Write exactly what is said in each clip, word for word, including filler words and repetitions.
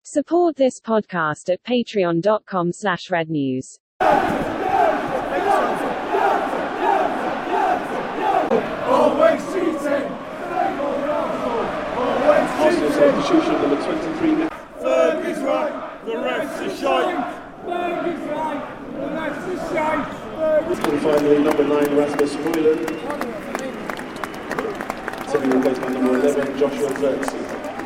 Support this podcast at patreon.com slash rednews. Always cheating! Always cheating! Substitution number twenty-three. Ferg is right, the refs are shite. Ferg is right, the refs are shite. And finally, number nine, Rasmus Højlund. To be replaced by number eleven, Joshua Zirkzee.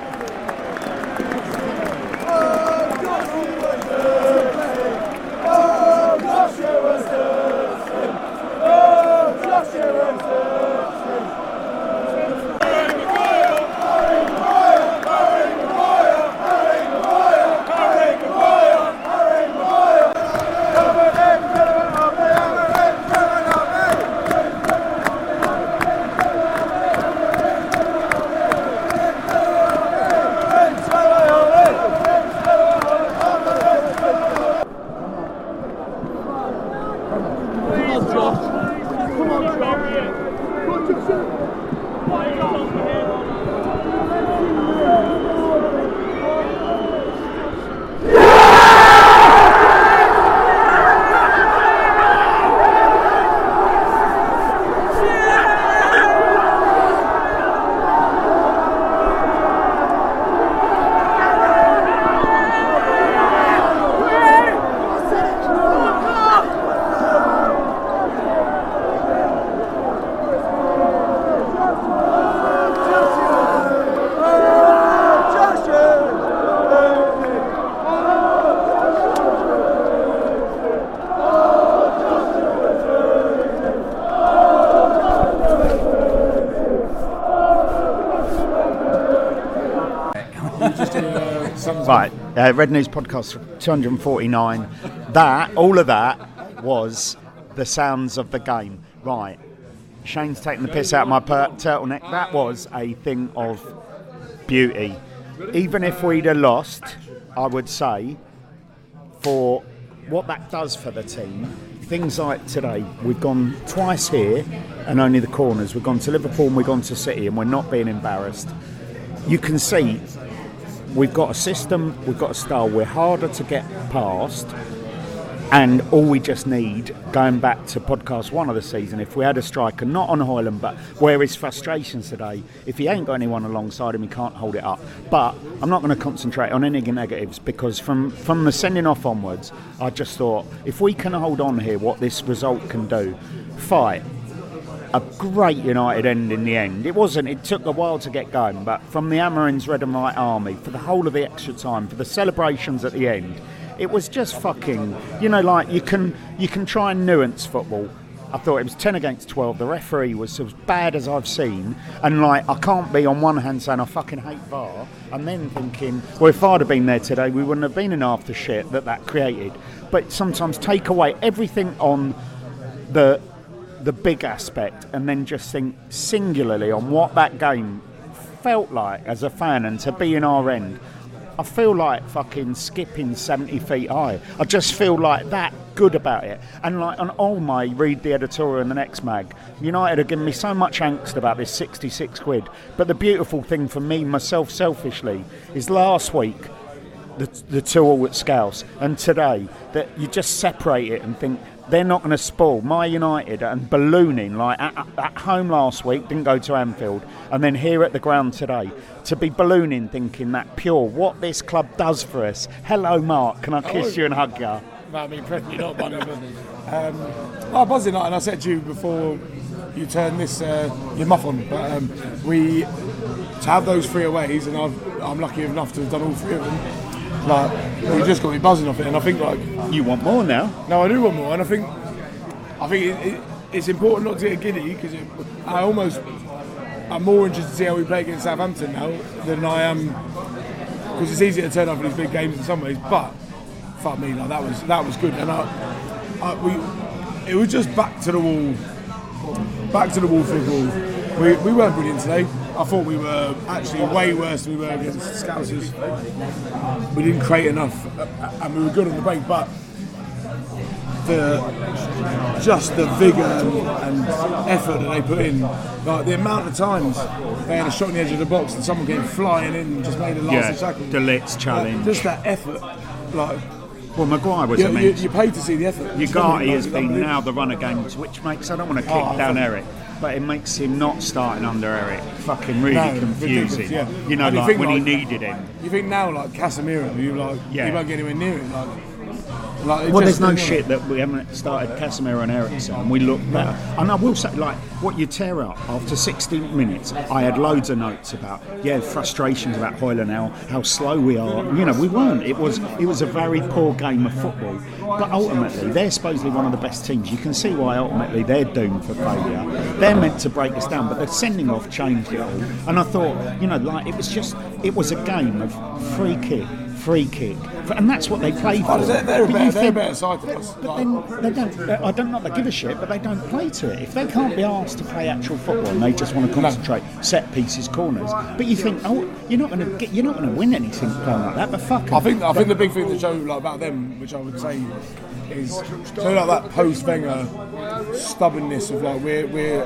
Right, uh, Red News Podcast two forty-nine. That, all of that was the sounds of the game. Right, Shane's taking the piss out of my per- turtleneck. That was a thing of beauty. Even if we'd have lost, I would say, for what that does for the team, things like today, we've gone twice here and only the corners. We've gone to Liverpool and we've gone to City and we're not being embarrassed. You can see we've got a system, we've got a style, we're harder to get past, and all we just need, going back to podcast one of the season, if we had a striker, not on Højlund, but where his frustrations today, if he ain't got anyone alongside him, he can't hold it up. But I'm not going to concentrate on any negatives, because from, from the sending off onwards, I just thought, if we can hold on here, what this result can do, fight. A great United end in the end. It wasn't, it took a while to get going, but from the Amarin's red and white army, for the whole of the extra time, for the celebrations at the end, it was just fucking, you know, like you can you can try and nuance football. I thought it was ten against twelve. The referee was as bad as I've seen, and like I can't be on one hand saying I fucking hate V A R and then thinking, well, if I'd have been there today, we wouldn't have been in half the shit that that created. But sometimes take away everything on the the big aspect and then just think singularly on what that game felt like as a fan, and to be in our end, I feel like fucking skipping seventy feet high. I just feel like that good about it. And like on all my read the editorial in the next mag, United have given me so much angst about this sixty-six quid. But the beautiful thing for me, myself selfishly, is last week the the two all at Scouse, and today that you just separate it and think they're not going to spoil my United and ballooning like at, at home last week, didn't go to Anfield, and then here at the ground today, to be ballooning thinking that pure what this club does for us. Hello Mark, can I kiss oh, you and hug you? I mean, preferably not, buddy. um, oh, buzzing night, and I said to you before you turned this uh, your muff on, but um, we to have those three aways, and I've, I'm lucky enough to have done all three of them. Like, you just got me buzzing off it, and I think like you want more now. No, I do want more, and I think I think it, it, it's important not to get giddy, because I almost I'm more interested to see how we play against Southampton now than I am, because it's easier to turn up in these big games in some ways. But fuck me, like that was that was good, and I, I we it was just back to the wall, back to the wall football. We we weren't brilliant today. I thought we were actually way worse than we were against Scousers. We didn't create enough, and we were good on the break. But the just the vigour and, and effort that they put in. Like the amount of times they had a shot on the edge of the box and someone came flying in and just made a Yeah, last tackle. the Litz challenge. Like, just that effort. Like Well, Maguire was you, you, immense. you paid to see the effort. Ugarte has It's been unbelievable. now the runner games, which makes, I don't want to kick Oh, down fuck. Eric, but it makes him not starting under Eric fucking really No, confusing. ridiculous, yeah. You know, And you like think, when like- he needed him. You think now, like Casemiro, you like Yeah. you won't get anywhere near it. Like, like it Well, just- there's no shit that we haven't started Casemiro and Eriksen, and we look better. And I will say, like, what you tear up after sixty minutes, I had loads of notes about, yeah, frustrations about Højlund, how, how slow we are. You know, we weren't. It was it was a very poor game of football. But ultimately, they're supposedly one of the best teams. You can see why ultimately they're doomed for failure. They're meant to break us down, but the sending off changed it all. And I thought, you know, like, it was just, it was a game of free kick, free kick. And that's what they play for. Oh, they're, they're, a But better, you they're a think- better side than us. But Like, then they don't. I don't know. They give a shit, but they don't play to it. If they can't be asked to play actual football and they just want to concentrate, set pieces, corners. But you think, oh, you're not going to get, you're not going to win anything playing like that. But fuck 'em. I think I think the big thing that show like about them, which I would say is so like that post Wenger stubbornness of like we're we're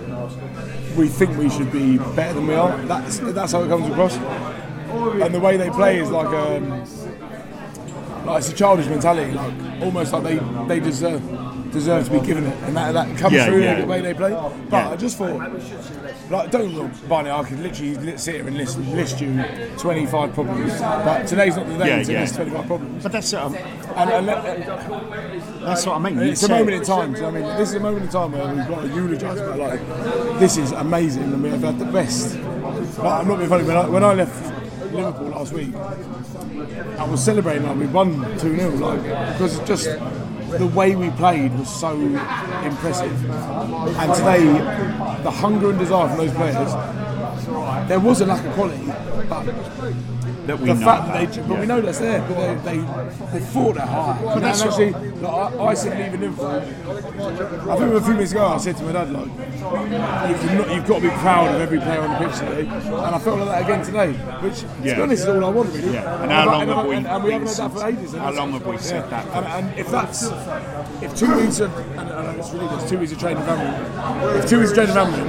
we think we should be better than we are. That's that's how it comes across. And the way they play is like um like it's a childish mentality, like almost like they they deserve deserve to be given it, and that that comes Yeah, through yeah. the way they play. But Yeah. I just thought, like, don't get me wrong, Barney, I could literally li- sit here and list, list you twenty-five problems, but today's not the day Yeah, to yeah. list twenty-five problems. But that's um, And, and, let- that's what I mean. and You it's a said- moment in time. So I mean, this is a moment in time where we've got to eulogise. But like, this is amazing, and we have had the best. Like, I'm not being funny. When I, when I left Liverpool last week, I was celebrating like we won two nil, like because it's just the way we played was so impressive. And today, the hunger and desire from those players, there was a lack of quality, but that we the know. fact that they, about, but yeah. we know that's there, but they they, they fought that hard. But that's that's actually, like, I, I said leaving Liverpool. I think a few minutes ago I said to my dad, like, you've, not, you've got to be proud of every player on the pitch today, and I felt like that again today. Which, to Yeah. be honest, is all I want really. Yeah. And how long and, have we and, and we haven't been had that for ages. and how that's- long have we said that for? And, and if that's if two weeks of and, and it's ridiculous, two weeks of training family, if two weeks of training family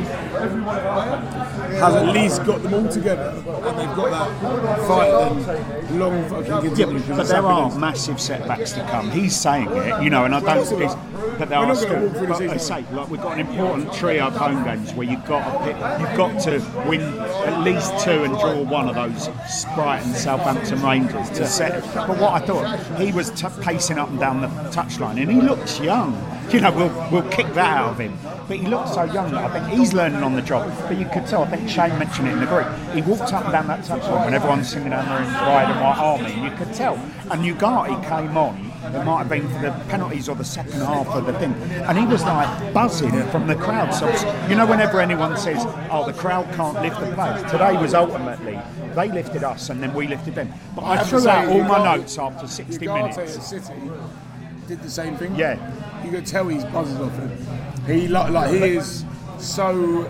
has at least got them all together and they've got that fight, then long fucking Yeah, continue. but, but there are massive setbacks to come. He's saying it, you know, and I don't. It's, but there We're are not gonna still. walk through the But I season. say, like, we've got an important trio of home games where you've got to pick, you've got to win at least two and draw one of those Brighton, Southampton, Rangers to set. But what I thought, he was t- pacing up and down the touchline, and he looks young. You know, we'll we'll kick that out of him. But he looks so young. I think he's learning on the job. But you could tell. I think Shane mentioned it in the group. He walked up and down that touchline when everyone's singing down there in Pride and White Army. And you could tell. And Ugarte came on. It might have been for the penalties or the second half of the thing, and he was like buzzing from the crowd. So you know, whenever anyone says, "Oh, the crowd can't lift the players," today was ultimately they lifted us and then we lifted them. But I have to threw say, out all my Ugarte- notes after sixty Ugarte minutes. at City did the same thing. Yeah. You could tell he's buzzes off it. He like, like he is so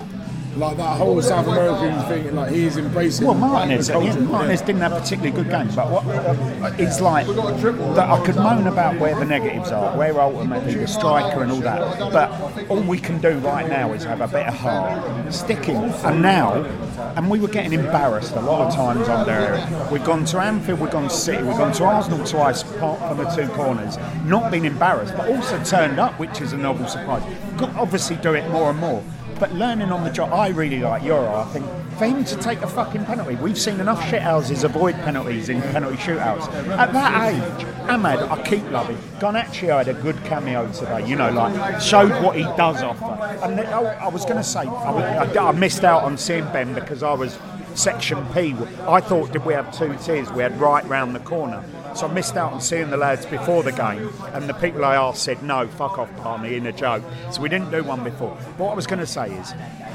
like that whole South American thing. Like he is embracing. Well, Martinez, the yeah, culture. Martinez didn't have a particularly good game, but what, uh, it's like that I could moan about where the negatives are, where ultimately the striker and all that, but all we can do right now is have a bit of heart, sticking. And now, and we were getting embarrassed a lot of times under Eric. We've gone to Anfield, we've gone to City, we've gone to Arsenal twice, apart from the two corners, not been embarrassed, but also turned up, which is a novel surprise. Got obviously do it more and more. But learning on the job, I really like Euro. I think for him to take a fucking penalty, we've seen enough shithouses avoid penalties in penalty shootouts. At that age, Ahmad, I keep loving. Garnacho had a good cameo today, you know, like showed what he does offer. And then, oh, I was going to say, I, was, I, I missed out on seeing Ben because I was section P. I thought, did we have two tiers? We had right round the corner. So I missed out on seeing the lads before the game, and the people I asked said, no, fuck off, Palmy, in a joke. So we didn't do one before. But what I was going to say is,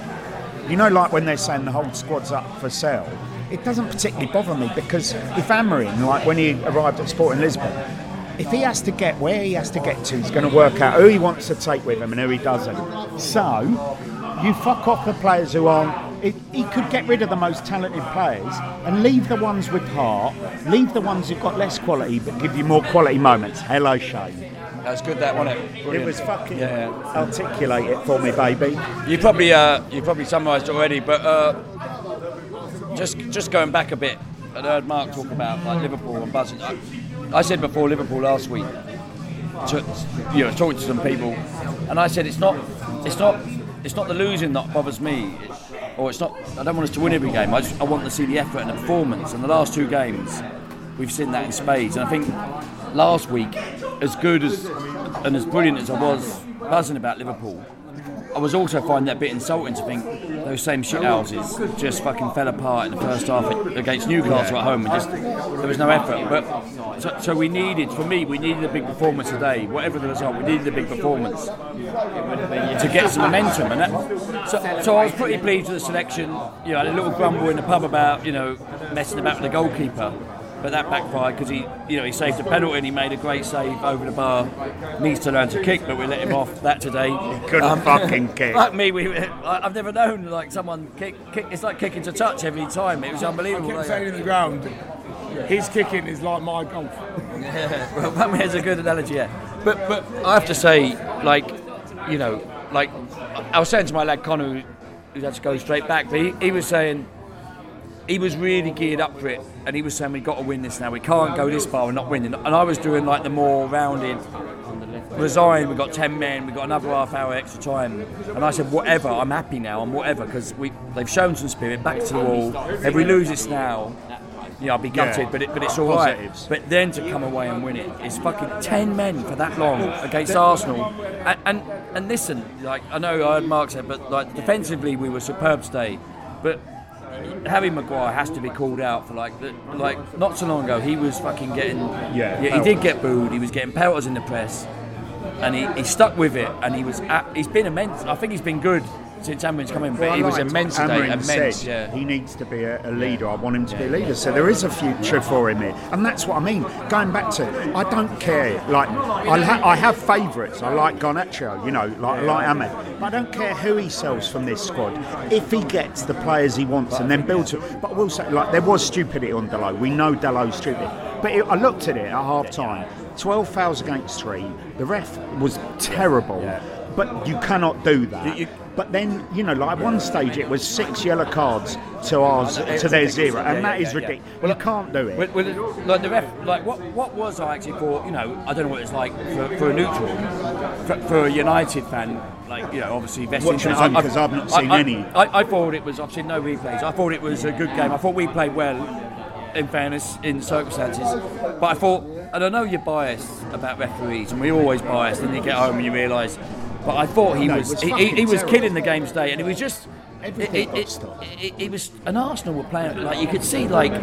you know, like when they're saying the whole squad's up for sale, it doesn't particularly bother me, because if Amorim, like when he arrived at Sporting Lisbon, if he has to get where he has to get to, he's going to work out who he wants to take with him and who he doesn't. So you fuck off the players who aren't. It, he could get rid of the most talented players and leave the ones with heart, leave the ones who've got less quality but give you more quality moments. Hello, Shane. That was good, that, wasn't it? It Brilliant. was fucking. Yeah. Articulate it for me, baby. You probably uh, you probably summarised it already, but uh, just just going back a bit, I heard Mark talk about like Liverpool and buzzing. I, I said before Liverpool last week, to, you know, talking to some people, and I said it's not, it's not, it's not the losing that bothers me, or it's not. I don't want us to win every game. I just I want to see the effort and the performance. And the last two games, we've seen that in spades. And I think last week, as good as and as brilliant as I was buzzing about Liverpool, I was also finding that a bit insulting to think those same shithouses just fucking fell apart in the first half against Newcastle at home, and just there was no effort. But so, so we needed, for me, we needed a big performance today. Whatever the result, we needed a big performance to get some momentum. And that, so, so I was pretty pleased with the selection. You know, I had a little grumble in the pub about, you know, messing about with the goalkeeper. But that backfired because he, you know, he saved a penalty and he made a great save over the bar. Needs to learn to kick, but we let him off that today. He couldn't fucking kick. Like me, we, I've never known like someone kick, kick. It's like kicking to touch every time. It was unbelievable. I kept saying in the ground, his kicking is like my golf. Yeah, well, that is a good analogy. Yeah, but but I have to say, like, you know, like I was saying to my lad Connor, who, who had to go straight back, but he, he was saying. He was really geared up for it, and he was saying we've got to win this now. We can't go this far and not winning. And I was doing like the more rounded, resigned. We've got ten men. We've got another half hour extra time. And I said, whatever. I'm happy now. I'm whatever because we they've shown some spirit. Back to the wall. If we lose this now, you know, I'll be gutted. Yeah. But it, but it's all right. Positives. But then to come away and win it, it's fucking ten men for that long against Arsenal. And and, and listen, like I know I heard Mark said, but like defensively we were superb today, but. Harry Maguire has to be called out for like the, like not so long ago he was fucking getting Yeah, yeah he did get booed, he was getting pelters in the press and he, he stuck with it and he was at, he's been immense. I think he's been good since Amarin's come in, but Well, he was like immense today, Amarin immense. said, Yeah. he needs to be a, a leader. I want him to be a leader. So there is a future for him here, and that's what I mean. Going back to, I don't care. Like I, ha- I have favourites. I like Garnacho, you know, like I like Ahmed. But I don't care who he sells from this squad. If he gets the players he wants and then builds it. But I will say, like there was stupidity on Dalot. We know Dalot's stupid. But it, I looked at it at half time. twelve fouls against three. The ref was terrible. But you cannot do that. You- But then, you know, like at one stage it was six yellow cards to ours, to their zero, and that is ridiculous. Well, you can't do it. With, with, like the ref, like what what was I actually for? You know, I don't know what it's like for, for a neutral, for, for a United fan. Like you know, obviously best Watching interest. at home, 'cause I've not seen I, any. I, I thought it was. I've seen no replays. I thought it was a good game. I thought we played well. In fairness, in circumstances, but I thought, and I know you're biased about referees, and we're always biased. And you get home and you realise. But I thought he No, it was, was he, he, fucking he was terrible. killing the game today, and it was just Everything it, got it, stopped. it, it was an Arsenal were playing like you could see like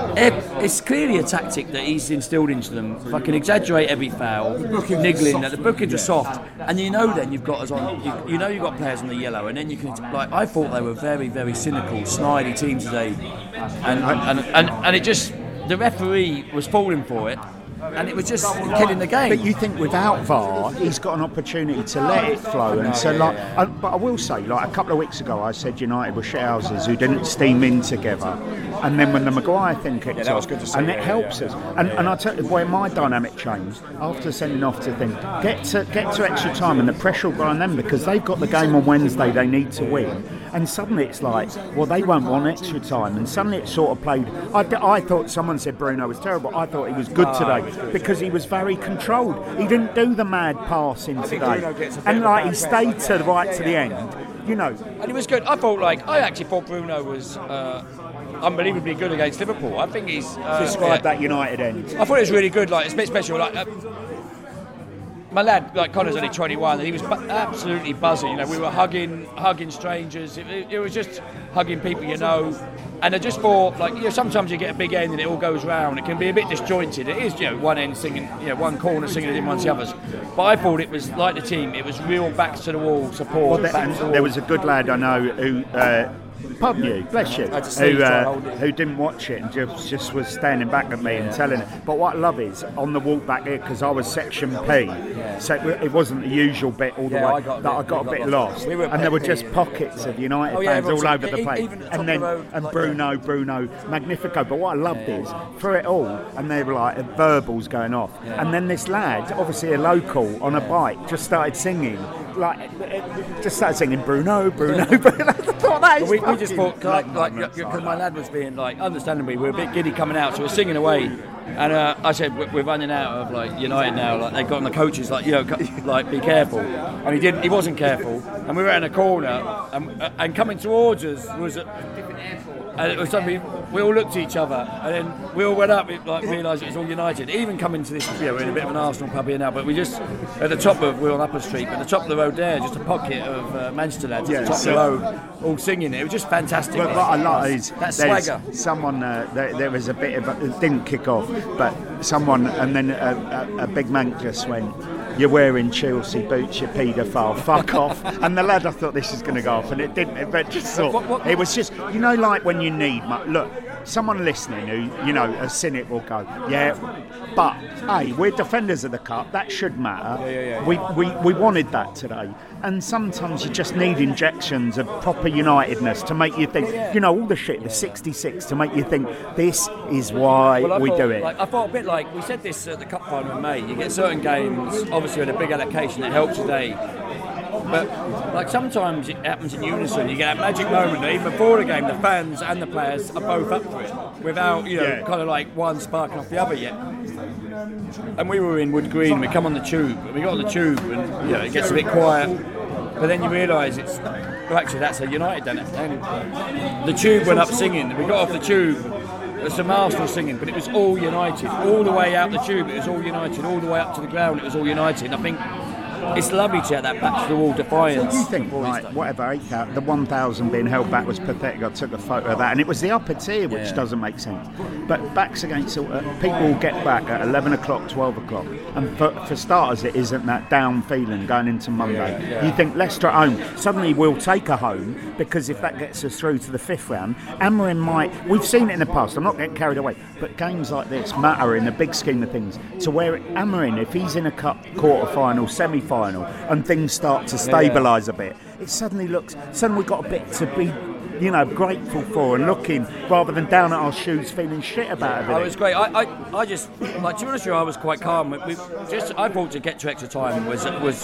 ev- it's clearly a tactic that he's instilled into them. Fucking exaggerate every foul, niggling that the bookings are soft, and you know then you've got us on. You, you know you've got players on the yellow, and then you can like I thought they were very very cynical, snidey team today, and and, and and it just the referee was falling for it. And it was just killing the game. But you think without V A R, he's got an opportunity to let it flow. And so, like, I, but I will say, like a couple of weeks ago, I said United were shithouses who didn't steam in together. And then when the Maguire thing kicked that was off, good to see, and yeah, it yeah, helps yeah. us. And, and I tell you, boy, my dynamic changed after sending off to think get to get to extra time, and the pressure will go on them because they've got the game on Wednesday. They need to win. And suddenly it's like, well, they won't want extra time. And suddenly it sort of played. I, I thought someone said Bruno was terrible. I thought he was good today because he was very controlled. He didn't do the mad passing today. And like he stayed to the right to the end. You know. And it was good. I thought, like, I actually thought Bruno was uh, unbelievably good against Liverpool. I think he's uh, Describe yeah. that United end. I thought it was really good. Like, it's a bit special. Like, uh, my lad, like Connor's only twenty-one, and he was bu- absolutely buzzing. You know, we were hugging, hugging strangers. It, it, it was just hugging people you know. And I just thought, like, you know, sometimes you get a big end and it all goes round. It can be a bit disjointed. It is, you know, one end singing, you know, one corner singing it in one's the others. But I thought it was like the team. It was real back to the wall support. Well, back to the there, wall. there was a good lad I know who uh, Pardon you, bless you, I just see who, you try uh, to hold it. who didn't watch it and just, just was standing back at me and telling it. But what I love is, on the walk back here, because I was section P, so it, it wasn't the usual bit all the Yeah, way, I got a that bit- I got we a got bit lost. lost. We were and there were P, just yeah. pockets of United Oh, yeah, fans all everyone's- over the e- place. even at the top And of then the road, and like Bruno, Bruno, Magnifico. But what I loved is, through it all, and they were like verbals going off. And then this lad, obviously a local, on a bike, just started singing. Like, just started singing Bruno, Bruno, Bruno. I thought that is we, we just fucking thought, like, love like, moments because like my that. lad was being, like, understandably, we were a bit giddy coming out, so we're singing away. And uh, I said, "We're we're running out of like United now. Like they got on the coaches, like you know, co- like be careful." And he didn't. He wasn't careful. And we were in a corner, and, uh, and coming towards us was, a, and it was something. We all looked at each other, and then we all went up. It, like realised it was all United. Even coming to this, you know, we're in a bit of an Arsenal pub here now, but we just at the top of we're on Upper Street, but at the top of the road there, just a pocket of uh, Manchester lads Yeah, at the top so- of the road, all singing it. It was just fantastic. But what I like is that there's swagger. someone, uh, there, there was a bit of, a, it didn't kick off, but someone, and then a, a, a big man just went, "You're wearing Chelsea boots, you paedophile, fuck off." And the lad, I thought this is going to go off, and it didn't, it but just thought, What- what- it was just, you know, like when you need, mu- look, someone listening who, you know, has seen it will go, yeah, but, hey, we're defenders of the cup, that should matter. Yeah, yeah, yeah. We, we, we wanted that today. And sometimes you just need injections of proper Unitedness to make you think, you know, all the shit, the sixty-six, to make you think, this is why Well, I we thought, do it. Like, I thought a bit like we said this at the cup final in May. You get certain games, obviously with a big allocation, it helps today. But like sometimes it happens in unison. You get that magic moment that even before the game, the fans and the players are both up for it, without you know, Yeah. kind of like one sparking off the other yet. And we were in Wood Green. We come on the tube, and we got on the tube, and you know, it gets a bit quiet. But then you realise it's well, actually that's a United done it. And the tube went up singing. We got off the tube. There's some Arsenal singing, but it was all United. All the way out the tube, it was all United. All the way up to the ground, it was all United. And I think it's lovely to have that back to the wall defiance. You think, like, whatever, eight thousand, the one thousand being held back was pathetic. I took a photo of that, and it was the upper tier, which Yeah. doesn't make sense. But backs against, uh, people will get back at eleven o'clock, twelve o'clock. And for, for starters, it isn't that down feeling going into Monday. Yeah, yeah. You think Leicester at home, suddenly we'll take a home, because if that gets us through to the fifth round, Amorim might, we've seen it in the past, I'm not getting carried away, but games like this matter in the big scheme of things. To where Amorim, if he's in a cup quarter-final, semi-final, and things start to stabilise a bit, it suddenly looks, suddenly we've got a bit to be, you know, grateful for and looking, rather than down at our shoes feeling shit about Oh, it everything. was great. I, I, I just, like, to be honest with you, I was quite calm. We, we just, I thought to get to extra time was, was,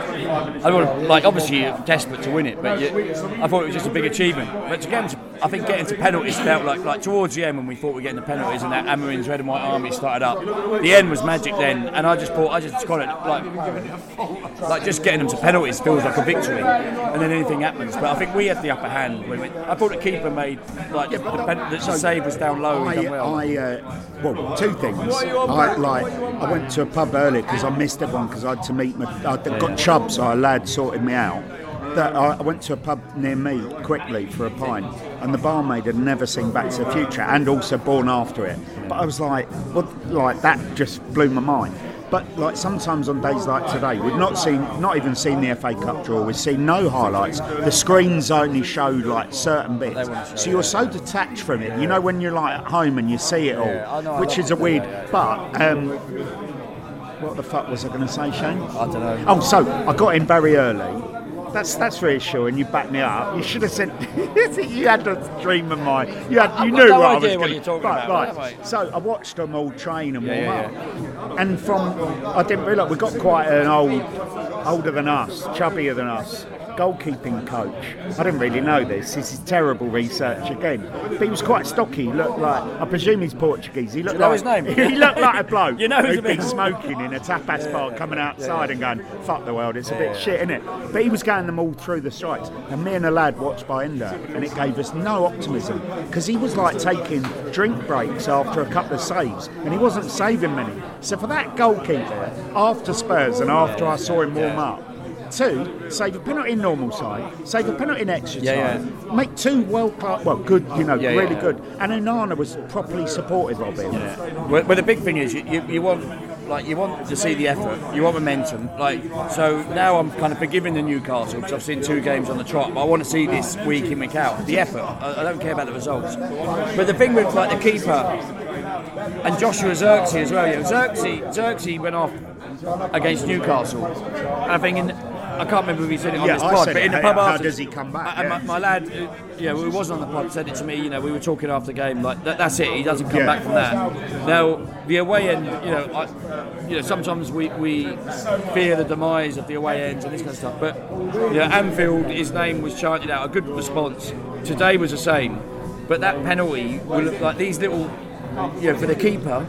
I don't, like, obviously you're desperate to win it, but you, I thought it was just a big achievement. But to get into, I think getting to penalties felt like, like towards the end when we thought we were getting the penalties and that Amorim's red and white army started up, the end was magic then, and I just thought, I just got it, like, like just getting them to penalties feels like a victory, and then anything happens. But I think we had the upper hand. When we, I thought the keeper made, like, the, pen, the save was down low. I, He done well. I uh, well, two things. I like. I went to a pub earlier because I missed everyone because I had to meet my. I'd got Chubb, so a lad sorted me out. That I I went to a pub near me quickly for a pint, and the barmaid had never seen Back to the Future, and also Born After It. But I was like, what? Like that just blew my mind. But like sometimes on days like today, we've not seen, not even seen the F A Cup draw. We've seen no highlights. The screens only showed like certain bits, so you're so detached from it. You know when you're like at home and you see it all, Yeah, I know, I which love is a it. weird. Yeah, yeah. But um, what the fuck was I going to say, Shane? I don't know. Oh, so I got in very early. That's that's reassuring. You backed me up. You should have said you had a dream of mine. You had, you I've got knew no what I idea was what going you're talking right, about, right. mate. So I watched them all train and warm Yeah, up. And from I didn't realise we got quite an old, older than us, chubbier than us, goalkeeping coach. I didn't really know this. This is terrible research again. But he was quite stocky. He looked like, I presume he's Portuguese. He looked Do you know like his name? he looked like a bloke You know his who'd been name? smoking in a tapas bar, coming outside and going, "Fuck the world, it's a bit shit, isn't it?" But he was going them all through the strikes, and me and a lad watched by Ender, and it gave us no optimism because he was like taking drink breaks after a couple of saves, and he wasn't saving many. So for that goalkeeper, after Spurs and after I saw him warm up, two, save a penalty in normal side, save a penalty in extra Yeah, time, make two world class, well, good, you know, Yeah, really yeah. good. And Onana was properly supportive of him. Well, well, the big thing is you, you, you want like you want to see the effort, you want momentum. Like so now I'm kind of forgiving the Newcastle because I've seen two games on the trot, but I want to see this week in, week out. The effort. I, I don't care about the results. But the thing with like the keeper and Joshua Zirkzee as well. Yeah, Zirkzee, Zirkzee went off against Newcastle. And I think in, I can't remember if he said it on Yeah, this I pod, said but it. in the How- pub how after, does he come back? And Yeah. my, my lad, uh, yeah, who wasn't on the pod, said it to me. You know, we were talking after the game, like that, that's it. He doesn't come Yeah. back from that. Now the away end, you know, I, you know, sometimes we, we fear the demise of the away ends and this kind of stuff. But you know, Anfield, his name was chanted out, a good response. Today was the same, but that penalty will look like these little, you know, for the keeper.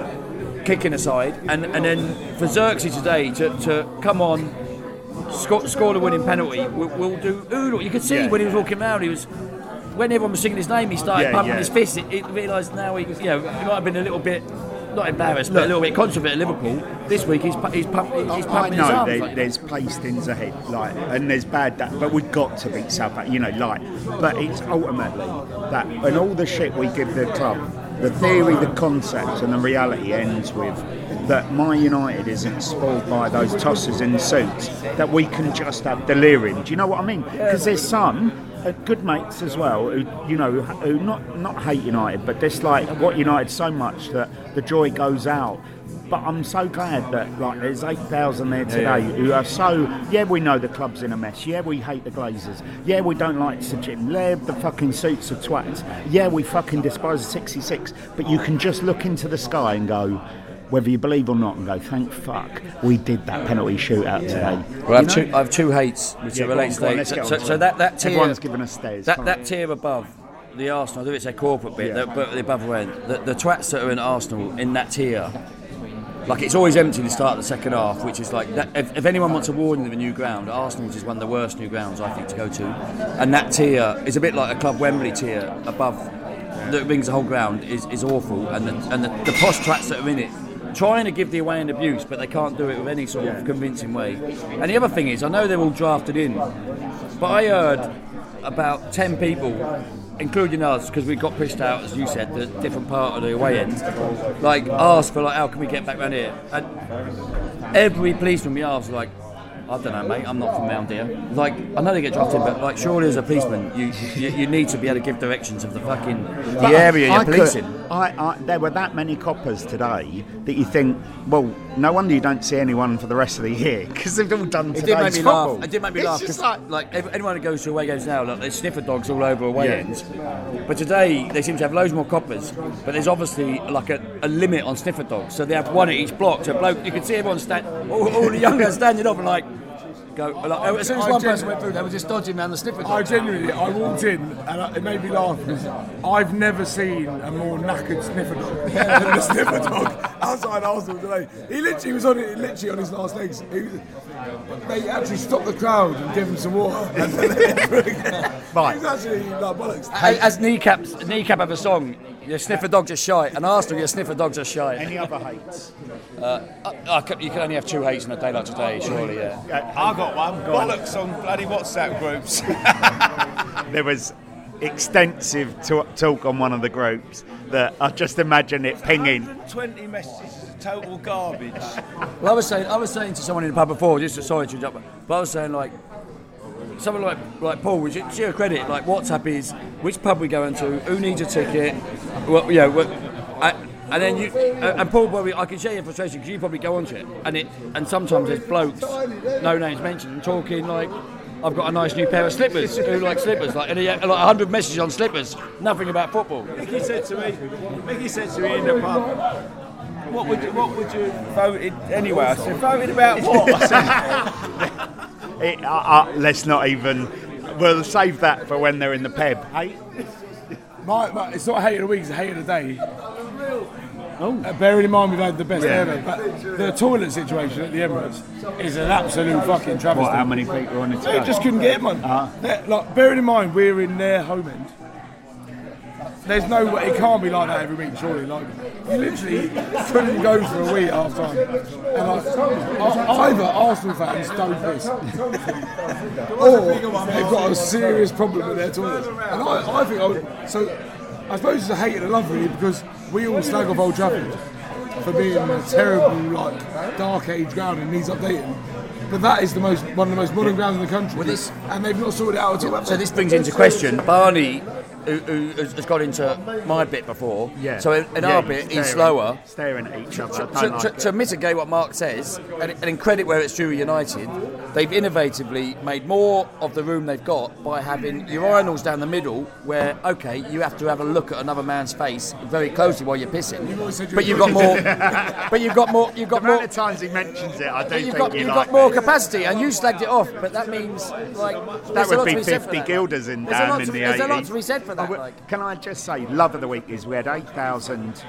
Kicking aside, and, and then for Zirkzee today to, to come on, score, score the winning penalty, we'll, we'll do oodle. You could see Yeah. when he was walking around, he was when everyone was singing his name, he started Yeah, pumping yeah. his fists. It, it realised now he, you know, he might have been a little bit not embarrassed, but a little bit conscious at Liverpool. This week he's pu- he's, pump, he's I pumping his know arms. there, like- there's pastings ahead, like, and there's bad that, but we've got to beat Southampton, you know, like. But it's ultimately that, and all the shit we give the club, the theory, the concept, and the reality ends with that Man United isn't spoiled by those tossers in suits. That we can just have delirium. Do you know what I mean? Because there's some uh, good mates as well who, you know, who not not hate United, but dislike what United so much that the joy goes out. But I'm so glad that like there's eight thousand there today Yeah, yeah. who are so, yeah, we know the club's in a mess, yeah, we hate the Glazers, yeah, we don't like Sir Jim, yeah, the fucking suits of twats, yeah, we fucking despise the sixty-six, but you can just look into the sky and go, whether you believe or not, and go, thank fuck we did that penalty shootout today. Well, I have, You two, know? I have two hates which Yeah, are go on, related go on, to let's so, get so, on to so it. that that tier, Everyone's giving us stares. that, can't that we? tier above the Arsenal, I do it say corporate bit, Yeah. the, but the above end, the, the twats that are in Arsenal in that tier. Like it's always empty to start the second half, which is like that, if, if anyone wants a warning of a new ground, Arsenal's is one of the worst new grounds I think to go to, and that tier is a bit like a Club Wembley tier above that rings the whole ground is, is awful, and the, and the, the posh tracks that are in it trying to give the away end abuse, but they can't do it with any sort of convincing way. And the other thing is, I know they're all drafted in, but I heard about ten people, including us, because we got pushed out, as you said, the different part of the away end, like asked for like, how can we get back round here? And every policeman we asked was like, I don't know, mate, I'm not from round here. Like, I know they get drafted, but like, surely as a policeman, you you, you need to be able to give directions of the fucking the But area I you're could- policing. I, I, there were that many coppers today that you think, well, no wonder you don't see anyone for the rest of the year because they've all done It today's did make me football. laugh. It did make me It's laugh. just 'Cause, like, like, ev- anyone who goes to away games now, like, there's sniffer dogs all over away Yeah. ends. But today they seem to have loads more coppers. But there's obviously like a, a limit on sniffer dogs, so they have one at each block. So bloke, you can see everyone stand, all, all the young guys standing up and like go. Like, as soon as I one gen- person went through, they were just dodging around the sniffer I dogs. genuinely, I walked in and I, it made me laugh because I've never seen a more knackered sniffer dog than the sniffer dog outside Arsenal today. He literally was on it, literally on his last legs. He was, they actually stopped the crowd and gave him some water. And then they went through again. Right. He was actually like bollocks. As, as kneecaps, kneecap have a song. Your sniffer dogs are shy, and Arsenal, your sniffer dogs are shy. any other hates? Uh, I, I could- you can only have two hates on a day like today, surely. Yeah. I got one. Bollocks on bloody WhatsApp groups. There was extensive t- talk on one of the groups that I just imagine it pinging. one hundred twenty messages, total garbage. Well, I was saying, I was saying to someone in the pub before, just to, sorry to interrupt, but I was saying like, someone like like Paul, which to your credit, like WhatsApp is which pub we going to, who needs a ticket, well, you know, what, I, and then you uh, and Paul probably I can share your frustration because you probably go onto it, and it and sometimes there's blokes, no names mentioned, talking like. I've got a nice new pair of slippers. Who like slippers? Like, and he had, like one hundred messages on slippers. Nothing about football. Mickey said to me, Mickey said to me in the pub, what would you, what would you voted anyway? I said, voted about what? I said, It, uh, uh, let's not even. We'll save that for when they're in the pub. Hey, My, my, it's not hate of the week, it's hate of the day. Uh, bearing in mind we've had the best Yeah. ever, but the toilet situation at the Emirates is an absolute fucking travesty. what? How many people are on it They today? just couldn't get one. Uh-huh. They're- Like, bearing in mind we're in their home end. there's no way, it can't be like that every week, surely. Like, you literally couldn't go for a week at half time. And like, either Arsenal fans don't piss, or they've got a serious problem with their toilets. And I, I think, I would, so I suppose it's a hate and a love really, because we all slag off Old Trafford for being a terrible, like, dark age ground and needs updating. But that is the most one of the most modern grounds in the country, well, this, and they've not sorted it out at all. So this brings into question Barney, who, who has got into my bit before. Yeah. So in, in yeah, our bit, he's slower. Staring at each other. To, to, like to, to mitigate what Mark says, and, and in credit where it's due United, they've innovatively made more of the room they've got by having urinals down the middle where, okay, you have to have a look at another man's face very closely while you're pissing. You've but you've got more. But you've got more. You've got the more. amount of times he mentions it, I do But you've think got, you you've like got more it. capacity, and you slagged it off. But that means like That there's a would lot to be said for fifty that. guilders in There's a down lot in to- the There's a lot eighties. to be said for that. Oh, but Like. Can I just say, love of the week is we had eight thousand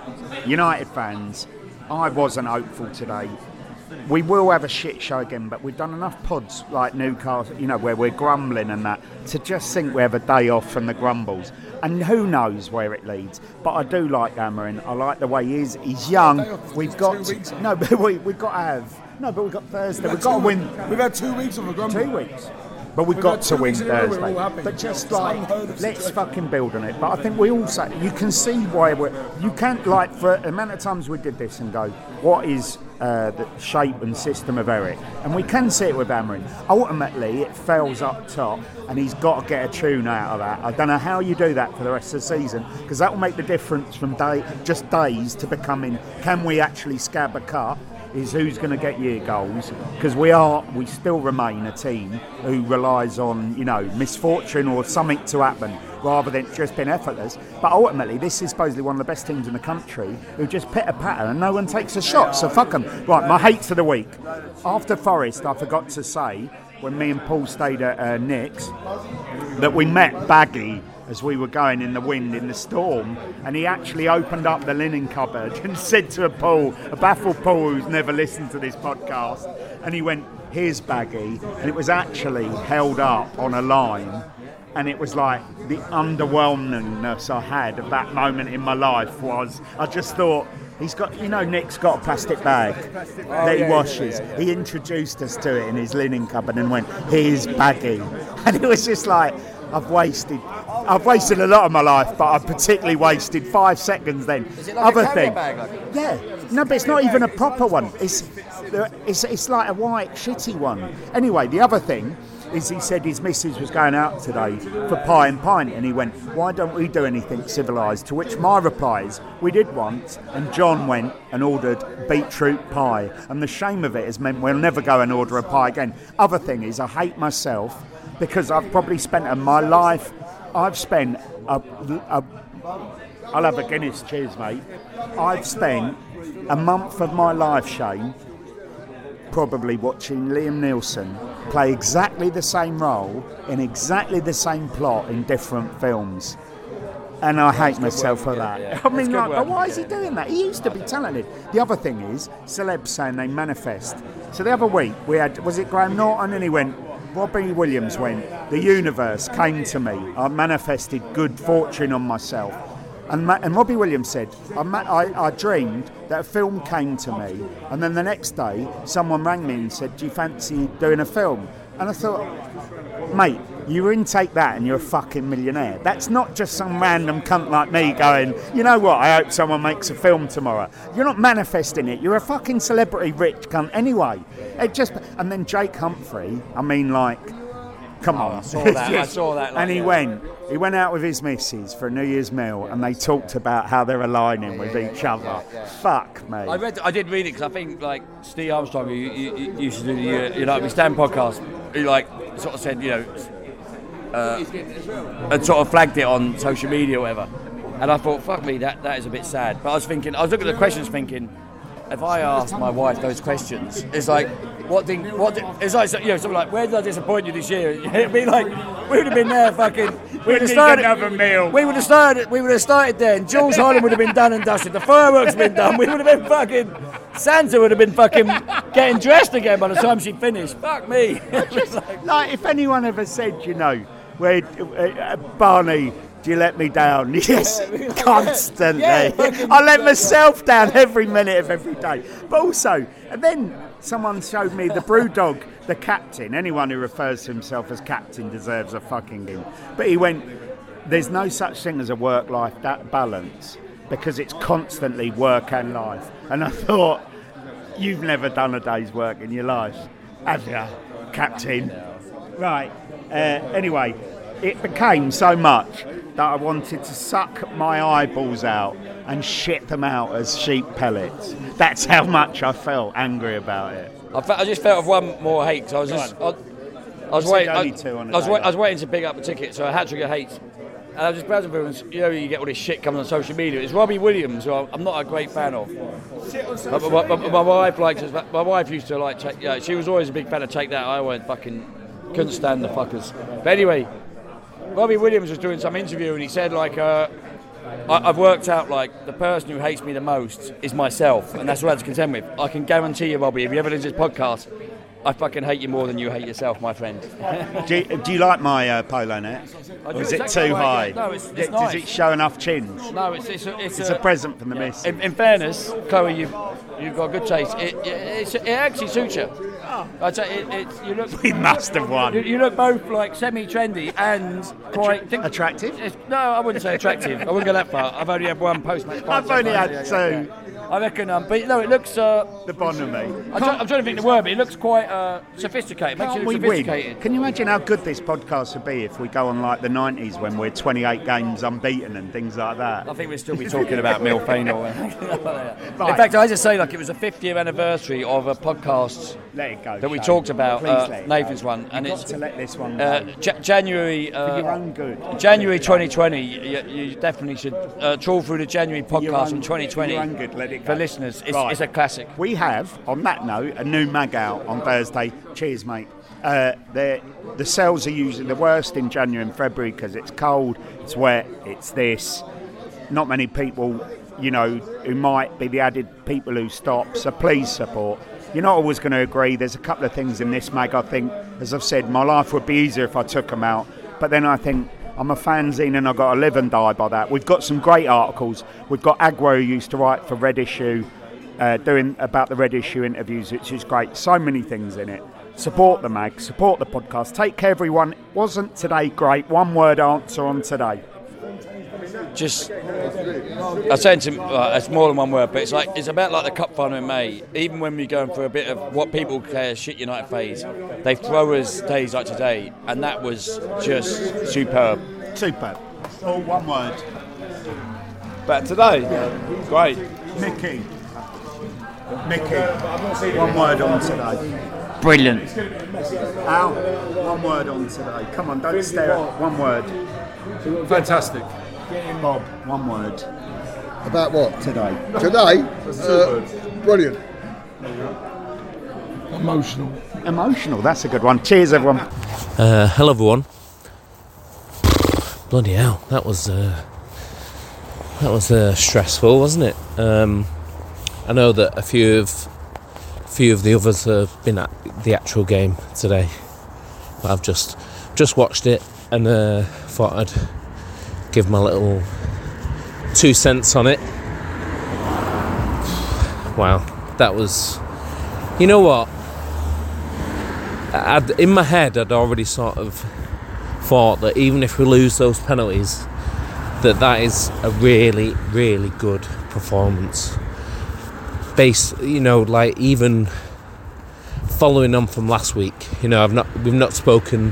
United fans. I wasn't hopeful today. We will have a shit show again, but we've done enough pods like Newcastle, you know, where we're grumbling and that, to just think we have a day off from the grumbles. And who knows where it leads. But I do like Amorim. I like the way he is. He's young. We've got to, no, but we, we've got to have no, but we've got Thursday. We've got to win. We've had two weeks of a grumble. Two weeks. But we've We've got had to two win weeks in a row, we're all Thursday. happy. But just It's like, unheard of let's situation. fucking build on it. But I think we also, you can see why we're, you can't, like, for the amount of times we did this and go, what is uh, the shape and system of Eric? And we can see it with Amorim. Ultimately, it fails up top, and he's got to get a tune out of that. I don't know how you do that for the rest of the season, because that will make the difference from day, just days to becoming, can we actually scab a cut? Is who's going to get year goals, because we are we still remain a team who relies on, you know, misfortune or something to happen rather than just being effortless. But ultimately this is supposedly one of the best teams in the country who just pitter patter and no one takes a shot, so fuck them. Right, my hates of the week. After Forest, I forgot to say, when me and Paul stayed at uh, Nick's, that we met Baggy as we were going in the wind in the storm, and he actually opened up the linen cupboard and said to a Paul, a baffled Paul who's never listened to this podcast, and he went, here's Baggy, and it was actually held up on a line, and it was like the underwhelmingness I had of that moment in my life was, I just thought, he's got, you know, Nick's got a plastic bag that he washes. He introduced us to it in his linen cupboard and went, here's Baggy. And it was just like, I've wasted, I've wasted a lot of my life, but I've particularly wasted five seconds then. Is it like Other a carrier thing, bag? Like? yeah, no, but it's not even a proper one. It's, it's, it's like a white shitty one. Anyway, the other thing is he said his missus was going out today for pie and pint, and he went, why don't we do anything civilised? To which my reply is, we did once, and John went and ordered beetroot pie, and the shame of it has meant we'll never go and order a pie again. Other thing is, I hate myself because I've probably spent in my life, I've spent a, a I'll have a Guinness, cheers mate. I've spent a month of my life, Shane, probably watching Liam Neeson play exactly the same role in exactly the same plot in different films. And I hate myself for that. yeah. I mean, That's good like, work, but why is he yeah. doing that? He used to be talented. The other thing is, celebs saying they manifest. So the other week, we had, was it Graham Norton? And he went, Robbie Williams went, the universe came to me. I manifested good fortune on myself. And, Ma- and Robbie Williams said, I, ma- I, I dreamed that a film came to me, and then the next day someone rang me and said, do you fancy doing a film? And I thought, mate, you intake that and you're a fucking millionaire. That's not just some random cunt like me going, you know what, I hope someone makes a film tomorrow. You're not manifesting it. You're a fucking celebrity rich cunt anyway. It just, and then Jake Humphrey, I mean, like, come on. I saw that, I saw that, like, and he yeah. went, he went out with his missus for a New Year's meal, and they talked about how they're aligning with each other. Fuck me. I read, I did read it because I think like Steve Armstrong, who you, you, you used to do the uh, United We Stand podcast, he like sort of said, you know, uh, and sort of flagged it on social media or whatever. And I thought, fuck me, that, that is a bit sad. But I was thinking, I was looking at the questions, thinking, if I asked my wife those questions, it's like, what thing, what, did, it's like, you know, something like, where did I disappoint you this year? It'd be like, we would have been there, fucking, we would have started another meal. We would have started, we would have started then. Jules Holland would have been done and dusted. The fireworks would have been done. We would have been fucking, Santa would have been fucking getting dressed again by the time she finished. Fuck me. Just, like, if anyone ever said, you know, where uh, Barney, Do you let me down? Yes, constantly. Yeah, fucking- I let myself down every minute of every day. But also, and then someone showed me the Brewdog, the captain. Anyone who refers to himself as captain deserves a fucking game. But he went, there's no such thing as a work-life that balance because it's constantly work and life. And I thought, you've never done a day's work in your life, have you, captain? Right. Uh, anyway, it became so much that I wanted to suck my eyeballs out and shit them out as sheep pellets. That's how much I felt angry about it. I, fe- I just felt of one more hate. So I was just, I, I was You waiting. said only I, two on a I was, day, wait, I was though. waiting to pick up a ticket, so I had to get hate. And I was just browsing through, and you know, you get all this shit coming on social media. It's Robbie Williams, who I'm not a great fan of. But my, my, my wife likes. My wife used to like. Take, yeah, she was always a big fan of Take That. I always fucking couldn't stand the fuckers. But anyway, Robbie Williams was doing some interview, and he said like. Uh, I- I've worked out like the person who hates me the most is myself, and that's what I have to contend with. I can guarantee you, Robbie, if you ever listen to this podcast, I fucking hate you more than you hate yourself, my friend. Do you, do you like my uh, polo net? I do Or is it exactly too right, high? yeah. No, it's- it's Does nice. it show enough chins? No, it's it's a, it's, It's a present from the missus. In, in fairness, Chloe, you've you've got good taste. It it, it's, it actually suits you. I'd say it, it, you look. We must have won. You, you look both like semi-trendy and quite think- Attractive? It's, no, I wouldn't say attractive. I wouldn't go that far. I've only had one post-match. I've only had two. I reckon, um, but no, it looks. Uh, The bonhomie. I'm, try, I'm trying to think the word, but it looks quite uh, sophisticated. Makes you Can't look we win? sophisticated. Can you imagine how good this podcast would be if we go on like the nineties when we're twenty-eight games unbeaten and things like that? I think we'd still be talking about Mill Fainal. In Right. fact, I just say like it was a fiftieth anniversary of a podcast Let it go. that we Shane. talked about, Please uh, let it Nathan's go. one, and You've it's got to let this one uh, go. J- January. For your Uh, own good. January twenty twenty. You, you definitely should uh, trawl through the January your podcast own- from twenty twenty for your own good, let it go. for listeners. It's, Right. it's a classic. We have, on that note, a new mag out on Thursday. Cheers, mate. Uh, the the sales are usually the worst in January and February because it's cold, it's wet, it's this. Not many people, you know, who might be the added people who stop. So please support. You're not always going to agree. There's a couple of things in this mag I think, as I've said, my life would be easier if I took them out. But then I think I'm a fanzine and I've got to live and die by that. We've got some great articles. We've got Agro who used to write for Red Issue, uh, doing about the Red Issue interviews, which is great. So many things in it. Support the mag, support the podcast. Take care, everyone. Wasn't today great? One word answer on today. Just, I said to him, uh, it's more than one word, but it's like it's about like the cup final in May. Even when we're going through a bit of what people care shit United phase, they throw us days like today, and that was just superb. Super. All one word. But today, great. Mickey. Mickey. One word on today. Brilliant. Al, one word on today. Come on, don't stare at one word. Fantastic. Bob, one word. About what? Today. Today? Uh, brilliant. Emotional. Emotional, that's a good one. Cheers, everyone. Uh, hello everyone. Bloody hell, that was uh, that was uh, stressful, wasn't it? Um, I know that a few of a few of the others have been at the actual game today, but I've just just watched it and uh, thought I'd give my little two cents on it. Wow, that was. You know what? I'd, in my head, I'd already sort of thought that even if we lose those penalties, that that is a really, really good performance. Based, you know, like even following on from last week, you know, I've not, we've not spoken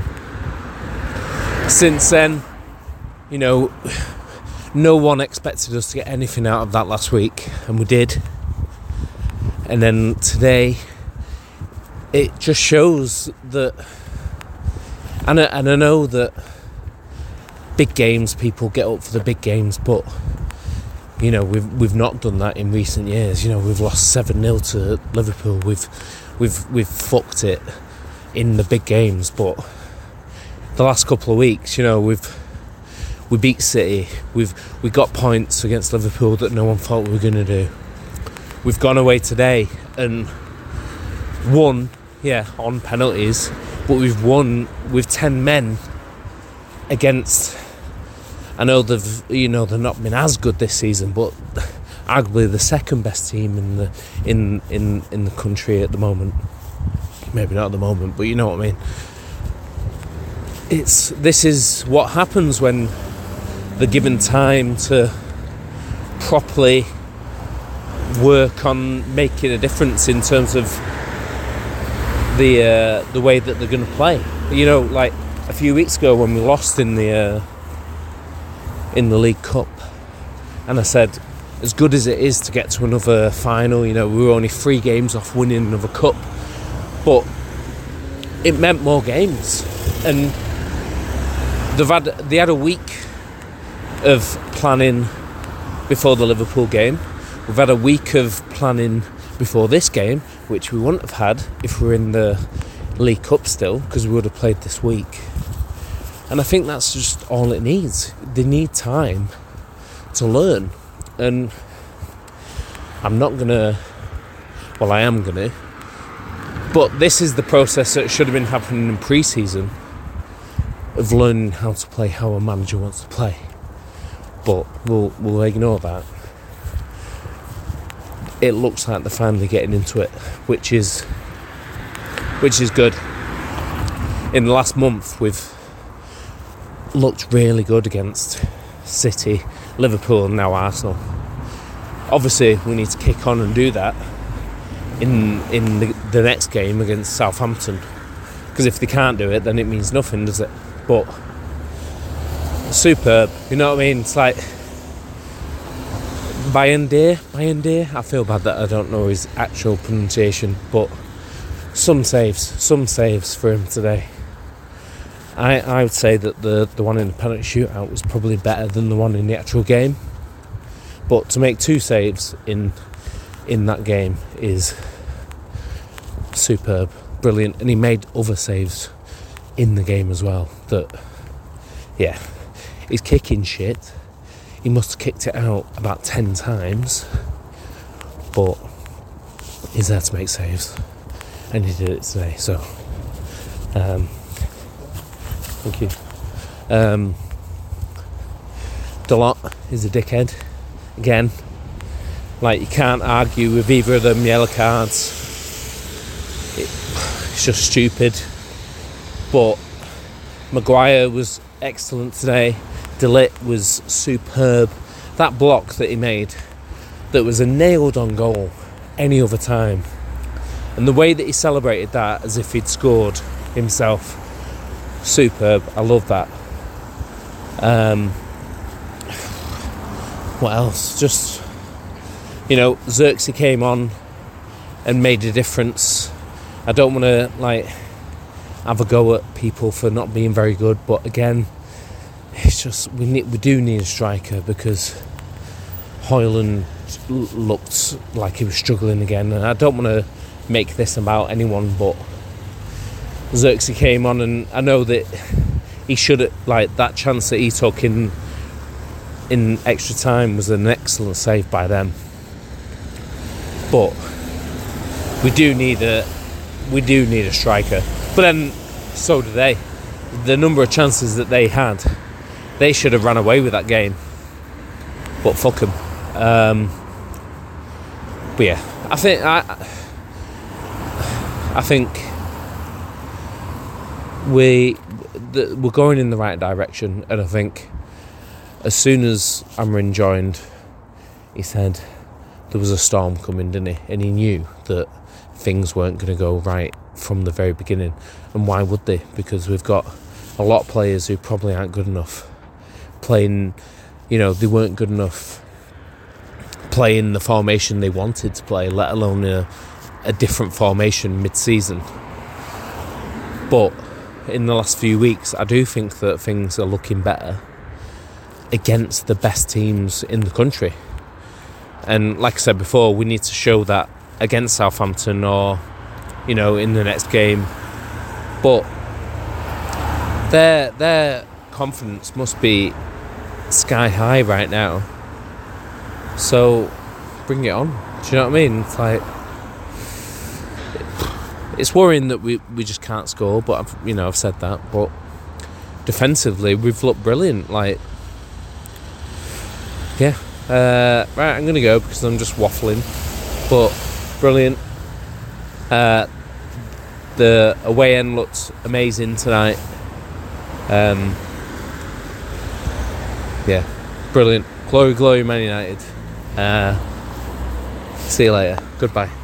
since then. You know, no one expected us to get anything out of that last week, and we did. And then today, it just shows that, and I, and I know that big games, people get up for the big games, but you know we've we've not done that in recent years. You know, we've lost seven nil to Liverpool. We've we've we've fucked it in the big games, but the last couple of weeks, you know, we've we beat City. We've we got points against Liverpool that no one thought we were going to do. We've gone away today and won. Yeah, on penalties, but we've won with ten men against I know they've, you know, they've not been as good this season, but arguably the second best team in the in in in the country at the moment. Maybe not at the moment, but you know what I mean. It's this is what happens when they're given time to properly work on making a difference in terms of the uh, the way that they're going to play. You know, like a few weeks ago when we lost in the uh, in the League Cup, and I said, as good as it is to get to another final, you know, we were only three games off winning another cup, but it meant more games, and they've had they had a week of planning before the Liverpool game. We've had a week of planning before this game, which we wouldn't have had if we were in the League Cup still, because we would have played this week. And I think that's just all it needs. They need time to learn, and I'm not gonna well I am gonna but this is the process that should have been happening in pre-season, of learning how to play how a manager wants to play. But we'll we'll ignore that. It looks like they're finally getting into it, which is which is good. In the last month, we've looked really good against City, Liverpool, and now Arsenal. Obviously, we need to kick on and do that in in the, the next game against Southampton, because if they can't do it, then it means nothing, does it? But superb, you know what I mean? It's like Bayındır, Bayındır. I feel bad that I don't know his actual pronunciation, but some saves, some saves for him today. I, I would say that the, the one in the penalty shootout was probably better than the one in the actual game. But to make two saves in in that game is superb, brilliant, and he made other saves in the game as well. That, yeah, he's kicking shit. He must have kicked it out about ten times, but he's there to make saves, and he did it today. So, um, thank you. Um, Dalot is a dickhead again. Like, you can't argue with either of them yellow cards. It, it's just stupid. But Maguire was excellent today. De Ligt was superb. That block that he made, that was a nailed on goal any other time, and the way that he celebrated that as if he'd scored himself, superb. I love that. Um, what else? Just, you know, Xerxes came on and made a difference. I don't want to like have a go at people for not being very good, but again, it's just we need we do need a striker, because Højlund looked like he was struggling again, and I don't want to make this about anyone, but Xerxes came on, and I know that he should have, like, that chance that he took in in extra time was an excellent save by them. But we do need a we do need a striker. But then so do they. The number of chances that they had, they should have ran away with that game. But fuck them. Um, but yeah, I think I I think we the, we're going in the right direction, and I think as soon as Amorim joined, he said there was a storm coming, didn't he? And he knew that things weren't going to go right from the very beginning. And why would they? Because we've got a lot of players who probably aren't good enough playing, you know, they weren't good enough playing the formation they wanted to play, let alone a, a different formation mid-season. But in the last few weeks, I do think that things are looking better against the best teams in the country. And like I said before, we need to show that against Southampton, or, you know, in the next game. But their their confidence must be sky high right now. So bring it on. Do you know what I mean? It's like, it's worrying that we, we just can't score. But I've, you know, I've said that. But defensively, we've looked brilliant. Like, yeah, uh, right, I'm gonna go because I'm just waffling, but brilliant. Uh, the away end looked amazing tonight. Um, yeah, brilliant. Glory, glory, Man United. Uh, see you later. Goodbye.